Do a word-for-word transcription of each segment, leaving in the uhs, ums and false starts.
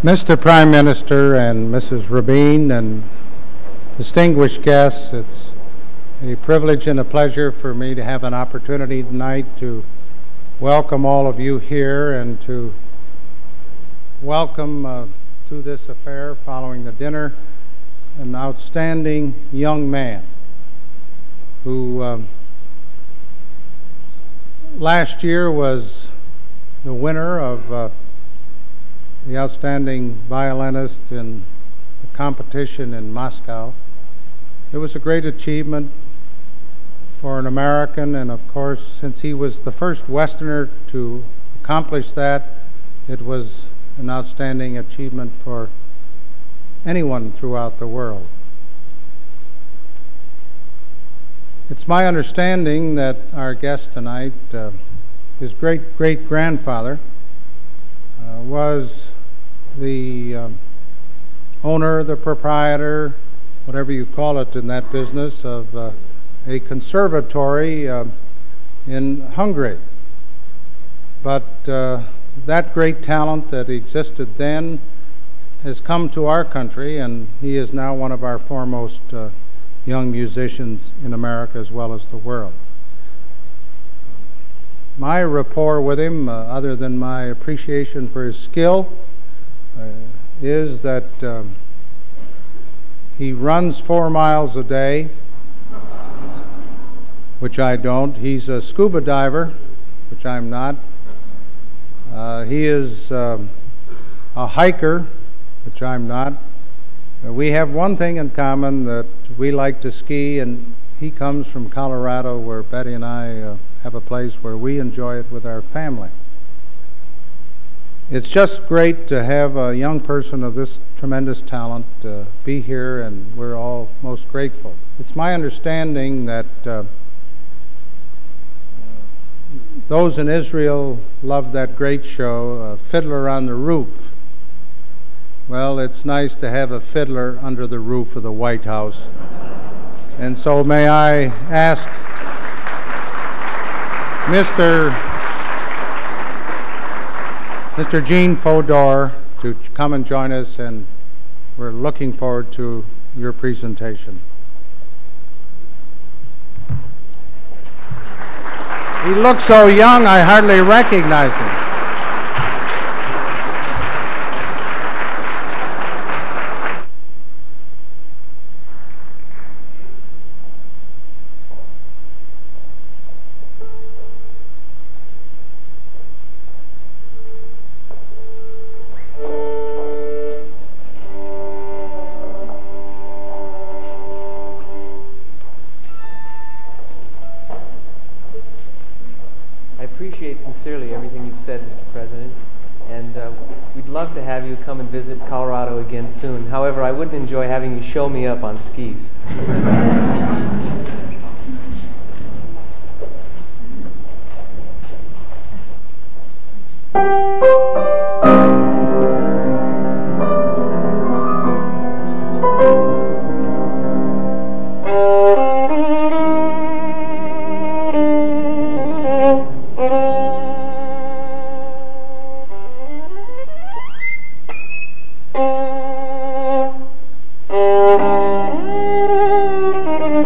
Mister Prime Minister and Missus Rabin and distinguished guests, it's a privilege and a pleasure for me to have an opportunity tonight to welcome all of you here and to welcome uh, to this affair following the dinner an outstanding young man who uh, last year was the winner of uh, the outstanding violinist in the competition in Moscow. It was a great achievement for an American, and of course, since he was the first Westerner to accomplish that, it was an outstanding achievement for anyone throughout the world. It's my understanding that our guest tonight, uh, his great-great-grandfather, uh, was the um, owner, the proprietor, whatever you call it in that business, of uh, a conservatory uh, in Hungary. But uh, that great talent that existed then has come to our country, and he is now one of our foremost uh, young musicians in America as well as the world. My rapport with him, uh, other than my appreciation for his skill, uh, is that um, he runs four miles a day, which I don't. He's a scuba diver, which I'm not. Uh, he is um, a hiker, which I'm not. Uh, we have one thing in common, that we like to ski, and he comes from Colorado, where Betty and I uh, have a place where we enjoy it with our family. It's just great to have a young person of this tremendous talent uh, be here, and we're all most grateful. It's my understanding that uh, those in Israel loved that great show, uh, Fiddler on the Roof. Well, it's nice to have a fiddler under the roof of the White House. And so may I ask Mister Mister Gene Fodor to come and join us, and we're looking forward to your presentation. He looks so young, I hardly recognize him. Sincerely everything you've said, Mister President, and uh, we'd love to have you come and visit Colorado again soon. However, I wouldn't enjoy having you show me up on skis. Thank you.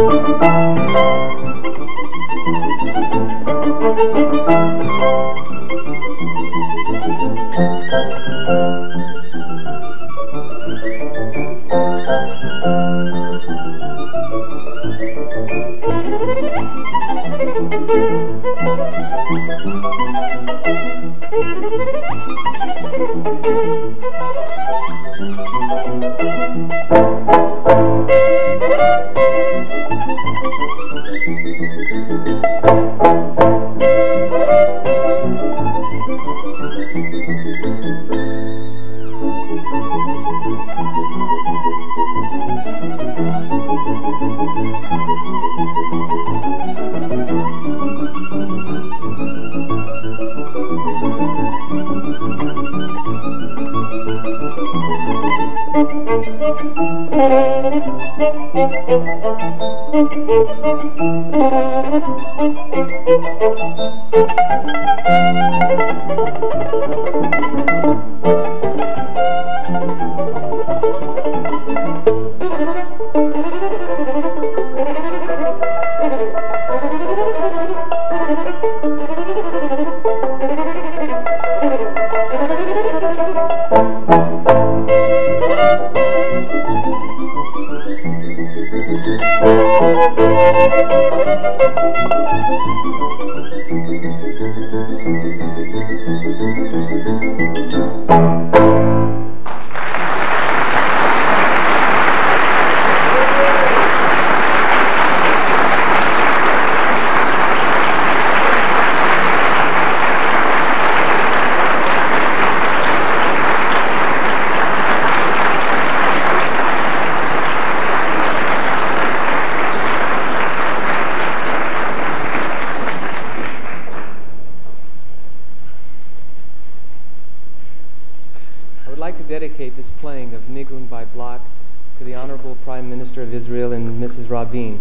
Dedicate this playing of Nigun by Bloch to the Honorable Prime Minister of Israel and Missus Rabin.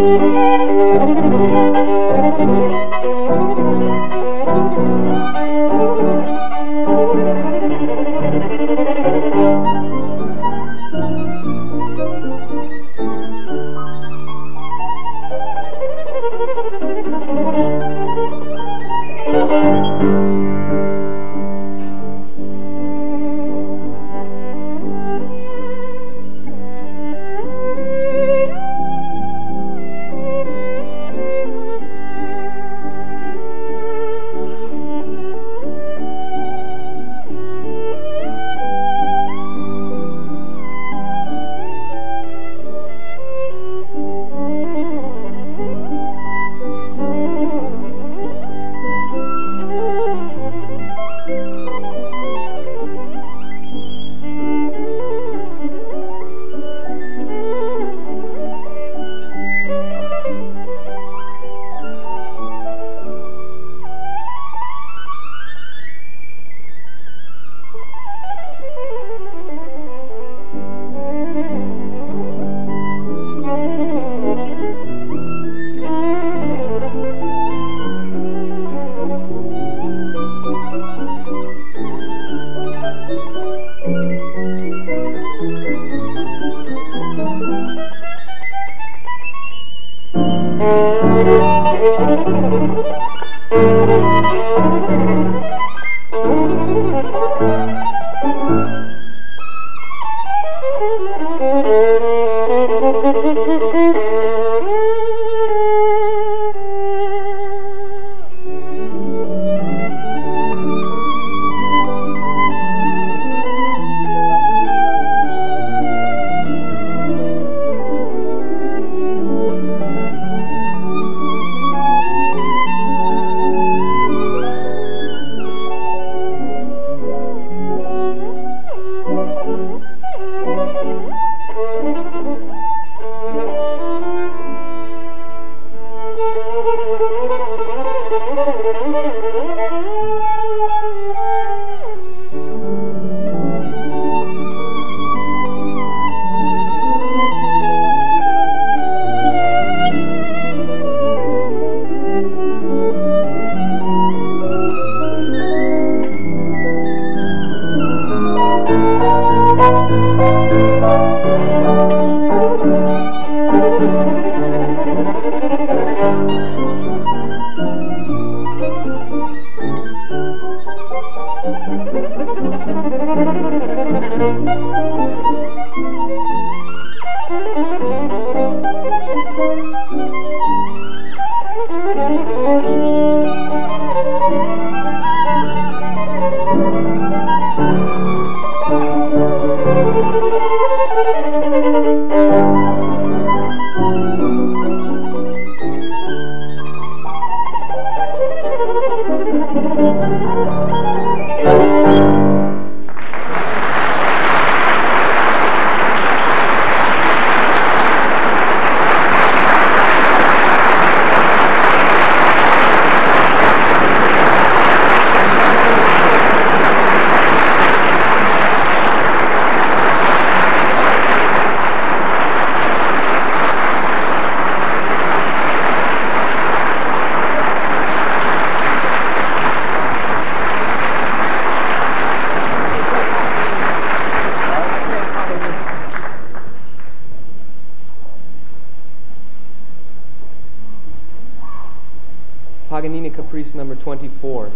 Paganini Caprice number twenty-four.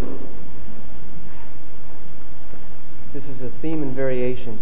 This is a theme in variations.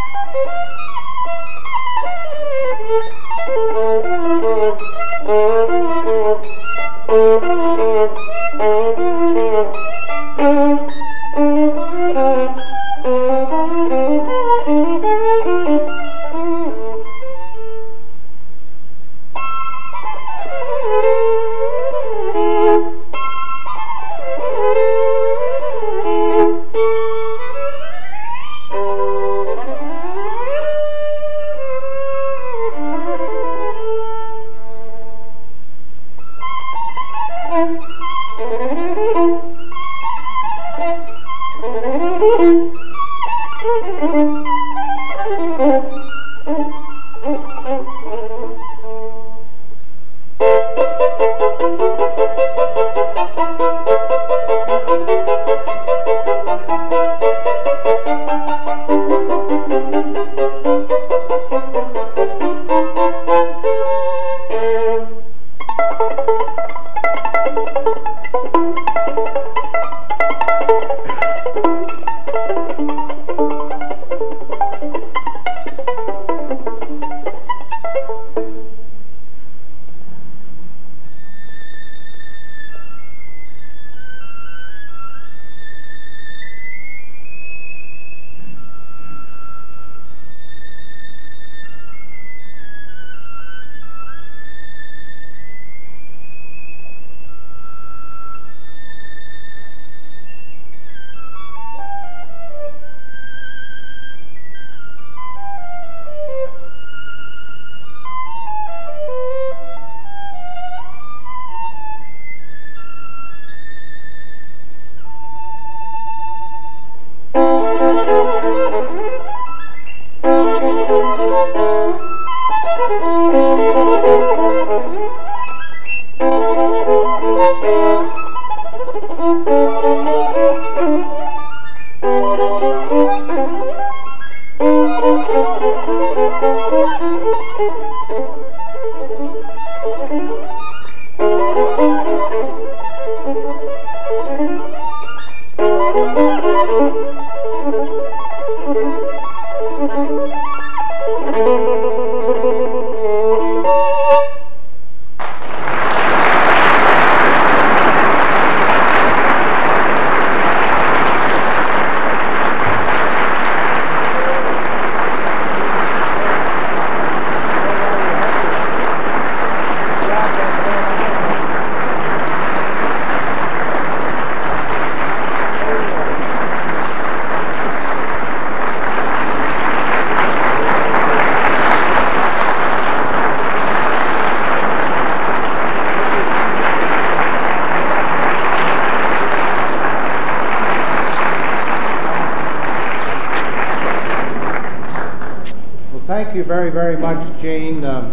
Thank you very, very much, Gene. Um,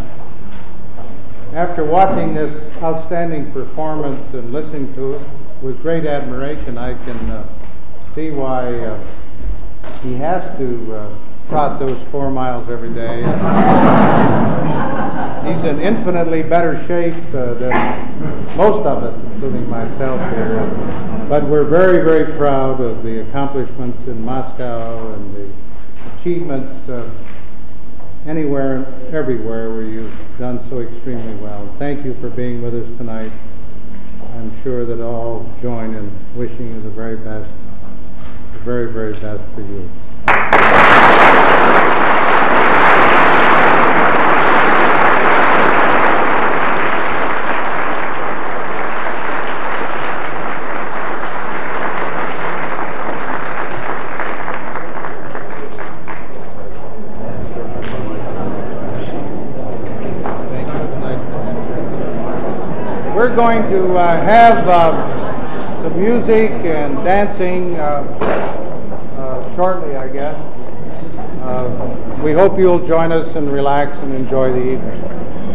after watching this outstanding performance and listening to it with great admiration, I can uh, see why uh, he has to uh, trot those four miles every day. He's in infinitely better shape uh, than most of us, including myself here. But we're very, very proud of the accomplishments in Moscow and the achievements uh, anywhere, everywhere where you've done so extremely well. Thank you for being with us tonight. I'm sure that all join in wishing you the very best, the very, very best for you. We're going to uh, have uh, some music and dancing uh, uh, shortly, I guess. Uh, we hope you'll join us and relax and enjoy the evening.